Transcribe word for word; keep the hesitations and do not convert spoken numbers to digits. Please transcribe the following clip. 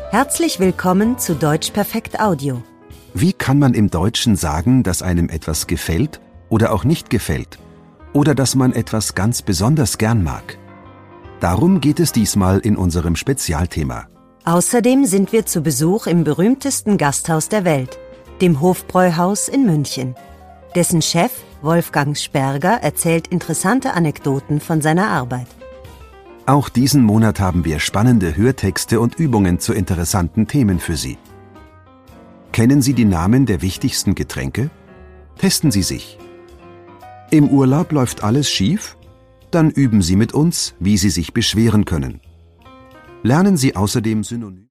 Herzlich willkommen zu Deutsch Perfekt Audio. Wie kann man im Deutschen sagen, dass einem etwas gefällt oder auch nicht gefällt? Oder dass man etwas ganz besonders gern mag? Darum geht es diesmal in unserem Spezialthema. Außerdem sind wir zu Besuch im berühmtesten Gasthaus der Welt, dem Hofbräuhaus in München. Dessen Chef, Wolfgang Sperger, erzählt interessante Anekdoten von seiner Arbeit. Auch diesen Monat haben wir spannende Hörtexte und Übungen zu interessanten Themen für Sie. Kennen Sie die Namen der wichtigsten Getränke? Testen Sie sich. Im Urlaub läuft alles schief? Dann üben Sie mit uns, wie Sie sich beschweren können. Lernen Sie außerdem Synonyme.